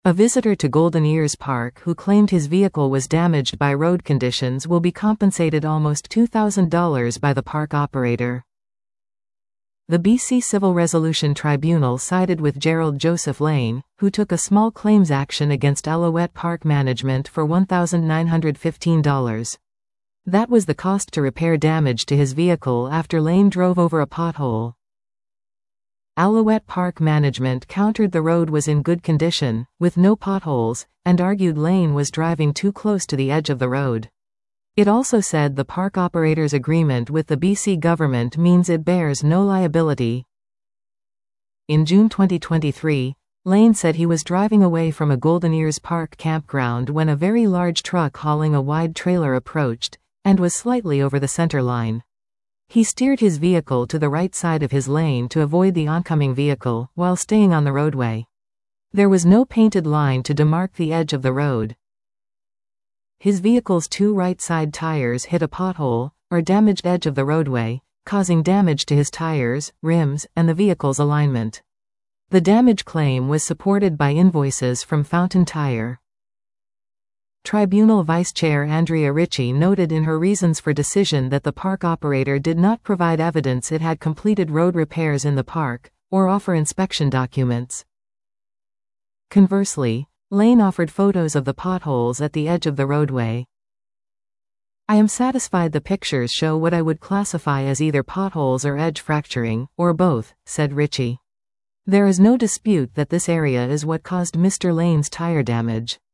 A visitor to Golden Ears Park who claimed his vehicle was damaged by road conditions will be compensated almost $2,000 by the park operator. The BC Civil Resolution Tribunal sided with Gerald Joseph Lane, who took a small claims action against Alouette Park Management for $1,915. That was the cost to repair damage to his vehicle after Lane drove over a pothole. Alouette Park Management countered the road was in good condition, with no potholes, and argued Lane was driving too close to the edge of the road. It also said the park operator's agreement with the BC government means it bears no liability. In June 2023, Lane said he was driving away from a Golden Ears Park campground when a very large truck hauling a wide trailer approached, and was slightly over the center line. He steered his vehicle to the right side of his lane to avoid the oncoming vehicle, while staying on the roadway. There was no painted line to demark the edge of the road. His vehicle's two right side tires hit a pothole, or damaged edge of the roadway, causing damage to his tires, rims, and the vehicle's alignment. The damage claim was supported by invoices from Fountain Tire. Tribunal Vice Chair Andrea Ritchie noted in her reasons for decision that the park operator did not provide evidence it had completed road repairs in the park, or offer inspection documents. Conversely, Lane offered photos of the potholes at the edge of the roadway. "I am satisfied the pictures show what I would classify as either potholes or edge fracturing, or both," said Ritchie. "There is no dispute that this area is what caused Mr. Lane's tire damage.